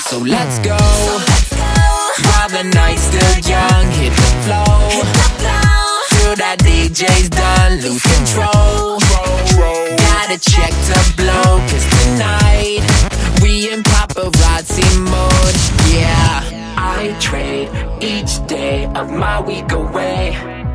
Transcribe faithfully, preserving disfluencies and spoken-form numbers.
So let's go, while the night's still young. Hit the flow, till that D J's done. Lose control, gotta check to blow. Cause tonight, we in paparazzi mode. Yeah, I trade each day of my week away